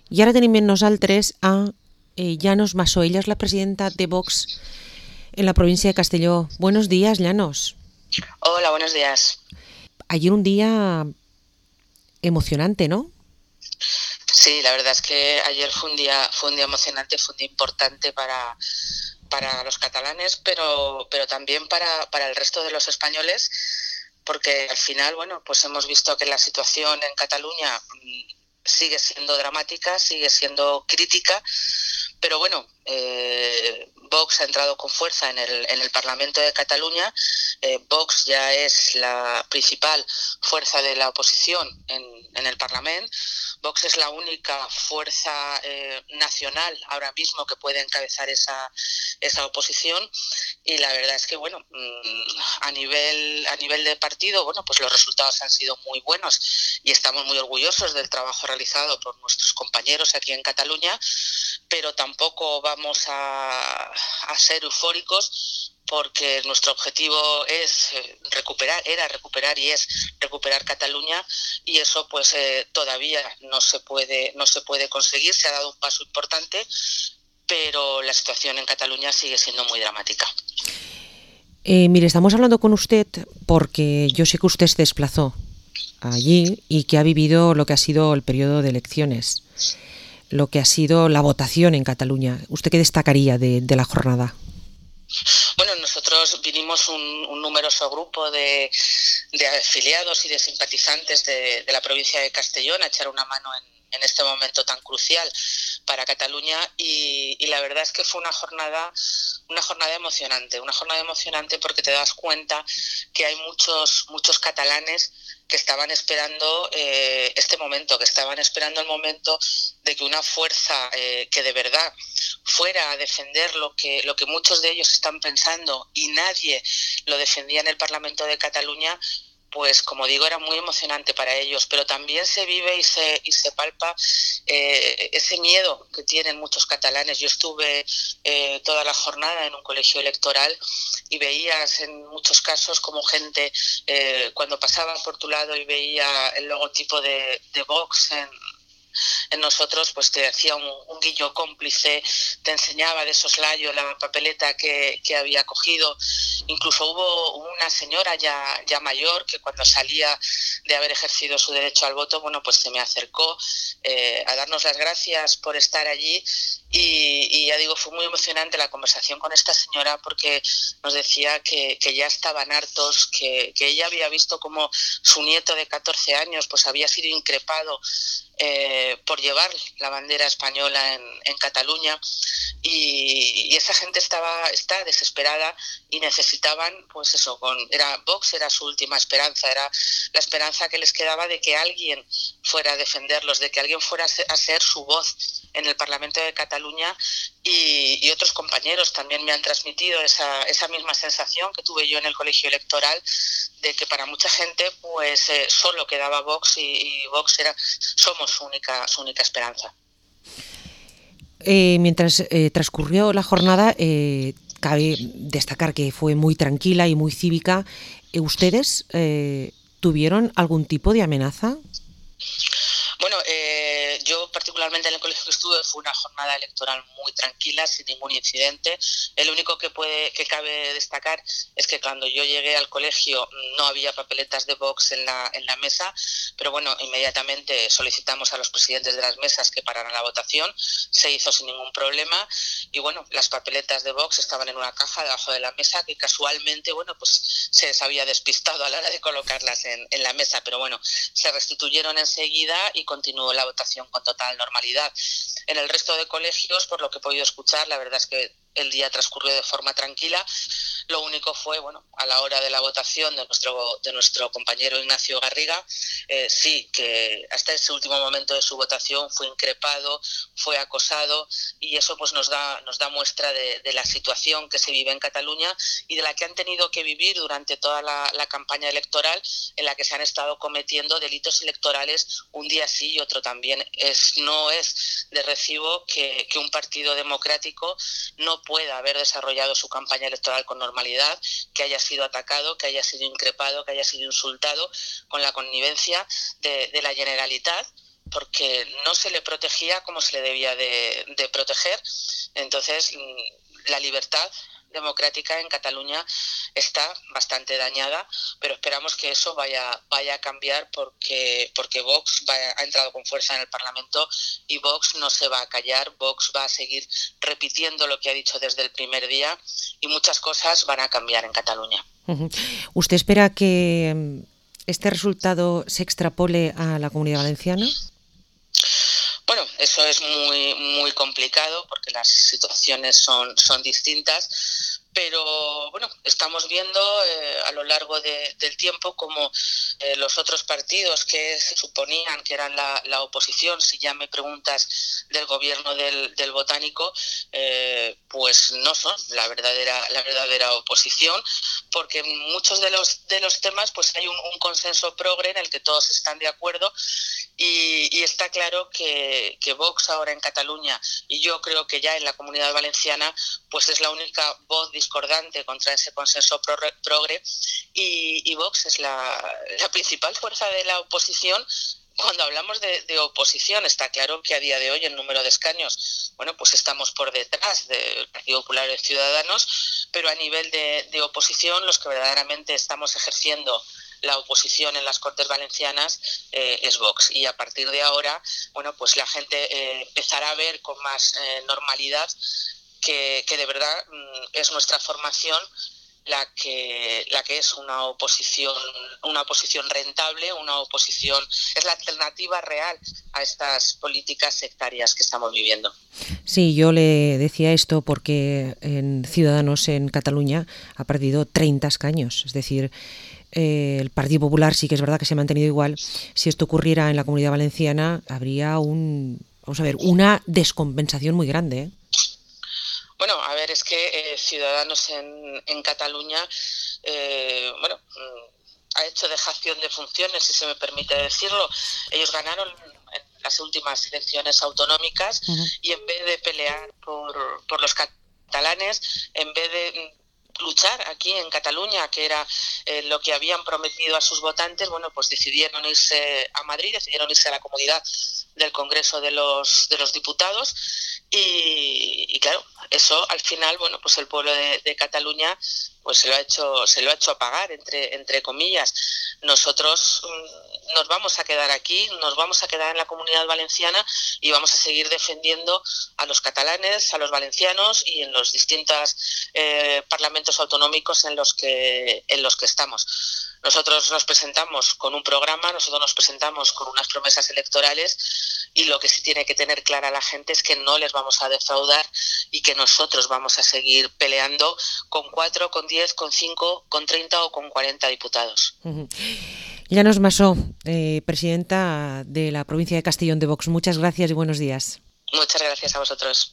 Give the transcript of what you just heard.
I ara tenim amb nosaltres a Llanos Massó. Ella és la presidenta de Vox en la provincia de Castelló. Buenos días, Llanos. Hola, buenos días. Ayer un día emocionante, ¿no? Sí, la verdad es que ayer fue un día emocionante, fue un día importante para los catalanes, pero también para el resto de los españoles, porque al final, bueno, pues hemos visto que la situación en Cataluña sigue siendo dramática, sigue siendo crítica, pero bueno, Vox ha entrado con fuerza en el Parlamento de Cataluña. Vox ya es la principal fuerza de la oposición en el Parlamento. Vox es la única fuerza nacional ahora mismo que puede encabezar esa oposición, y la verdad es que, bueno, a nivel de partido, bueno, pues los resultados han sido muy buenos y estamos muy orgullosos del trabajo realizado por nuestros compañeros aquí en Cataluña, pero tampoco vamos a ser eufóricos, porque nuestro objetivo era recuperar y es recuperar Cataluña, y eso pues todavía no se puede conseguir. Se ha dado un paso importante, pero la situación en Cataluña sigue siendo muy dramática. Mire, estamos hablando con usted porque yo sé que usted se desplazó allí y que ha vivido lo que ha sido el periodo de elecciones, lo que ha sido la votación en Cataluña. ¿Usted qué destacaría de la jornada? Bueno, nosotros vinimos un numeroso grupo de afiliados y de simpatizantes de la provincia de Castellón a echar una mano en este momento tan crucial para Cataluña, y la verdad es que fue una jornada emocionante porque te das cuenta que hay muchos catalanes que estaban esperando este momento, que estaban esperando el momento de que una fuerza que de verdad fuera a defender lo que muchos de ellos están pensando y nadie lo defendía en el Parlamento de Cataluña, pues como digo, era muy emocionante para ellos, pero también se vive y se palpa ese miedo que tienen muchos catalanes. Yo estuve toda la jornada en un colegio electoral y veías en muchos casos como gente, cuando pasaba por tu lado y veía el logotipo de Vox en nosotros, pues te hacía un guiño cómplice, te enseñaba de soslayo la papeleta que había cogido. Incluso hubo una señora ya mayor que, cuando salía de haber ejercido su derecho al voto, bueno, pues se me acercó a darnos las gracias por estar allí, y ya digo, fue muy emocionante la conversación con esta señora, porque nos decía que ya estaban hartos, que ella había visto como su nieto de 14 años pues había sido increpado por llevar la bandera española en Cataluña, y esa gente está desesperada y necesitaban, pues eso, Vox era su última esperanza, era la esperanza que les quedaba de que alguien fuera a defenderlos, de que alguien fuera a ser su voz en el Parlamento de Cataluña, y otros compañeros también me han transmitido esa misma sensación que tuve yo en el colegio electoral, de que para mucha gente pues solo quedaba Vox, y Vox somos su única esperanza. Mientras transcurrió la jornada, cabe destacar que fue muy tranquila y muy cívica. ¿Ustedes tuvieron algún tipo de amenaza? Bueno, yo particularmente en el colegio que estuve fue una jornada electoral muy tranquila, sin ningún incidente. El único que cabe destacar es que cuando yo llegué al colegio no había papeletas de Vox en la mesa, pero bueno, inmediatamente solicitamos a los presidentes de las mesas que pararan la votación, se hizo sin ningún problema, y bueno, las papeletas de Vox estaban en una caja debajo de la mesa que casualmente, bueno, pues se les había despistado a la hora de colocarlas en la mesa, pero bueno, se restituyeron enseguida y continuó la votación con total normalidad. En el resto de colegios, por lo que he podido escuchar, la verdad es que el día transcurrió de forma tranquila. Lo único fue, bueno, a la hora de la votación de nuestro compañero Ignacio Garriga, sí, que hasta ese último momento de su votación fue increpado, fue acosado, y eso pues nos da muestra de la situación que se vive en Cataluña y de la que han tenido que vivir durante toda la campaña electoral, en la que se han estado cometiendo delitos electorales un día sí y otro también. No es de recibo que un partido democrático no pueda haber desarrollado su campaña electoral con normalidad, que haya sido atacado, que haya sido increpado, que haya sido insultado con la connivencia de la Generalitat, porque no se le protegía como se le debía de proteger. Entonces, la libertad democrática en Cataluña está bastante dañada, pero esperamos que eso vaya a cambiar porque Vox ha entrado con fuerza en el Parlamento y Vox no se va a callar. Vox va a seguir repitiendo lo que ha dicho desde el primer día y muchas cosas van a cambiar en Cataluña. ¿Usted espera que este resultado se extrapole a la Comunidad Valenciana? Bueno, eso es muy complicado porque las situaciones son distintas, pero bueno, estamos viendo a lo largo del tiempo como los otros partidos que se suponían que eran la oposición, si ya me preguntas del gobierno del Botánico, pues no son la verdadera oposición, porque en muchos de los temas pues hay un consenso progre en el que todos están de acuerdo. Y está claro que Vox ahora en Cataluña, y yo creo que ya en la Comunidad Valenciana, pues es la única voz discordante contra ese consenso progre, y Vox es la principal fuerza de la oposición. Cuando hablamos de oposición, está claro que a día de hoy el número de escaños, bueno, pues estamos por detrás del Partido Popular y Ciudadanos, pero a nivel de oposición, los que verdaderamente estamos ejerciendo la oposición en las Cortes Valencianas es Vox, y a partir de ahora, bueno, pues la gente empezará a ver con más normalidad que de verdad es nuestra formación la que es una oposición rentable, una oposición, es la alternativa real a estas políticas sectarias que estamos viviendo. Sí, yo le decía esto porque en Ciudadanos en Cataluña ha perdido 30 escaños, es decir, el Partido Popular sí que es verdad que se ha mantenido igual. Si esto ocurriera en la Comunidad Valenciana, habría una descompensación muy grande, ¿eh? Bueno, a ver, es que Ciudadanos en Cataluña, ha hecho dejación de funciones, si se me permite decirlo. Ellos ganaron en las últimas elecciones autonómicas y en vez de pelear por los catalanes, en vez de luchar aquí en Cataluña, que era lo que habían prometido a sus votantes, bueno, pues decidieron irse a Madrid, decidieron irse a la Comunidad del Congreso de los Diputados y claro, eso al final, bueno, pues el pueblo de Cataluña pues se lo ha hecho pagar, entre comillas. Nosotros nos vamos a quedar aquí, nos vamos a quedar en la Comunidad Valenciana y vamos a seguir defendiendo a los catalanes, a los valencianos y en los distintos parlamentos autonómicos en los que estamos. Nosotros nos presentamos con un programa, nosotros nos presentamos con unas promesas electorales y lo que sí tiene que tener clara la gente es que no les vamos a defraudar y que nosotros vamos a seguir peleando con 4, con 10, con 5, con 30 o con 40 diputados. Llanos Massó, presidenta de la provincia de Castellón de Vox. Muchas gracias y buenos días. Muchas gracias a vosotros.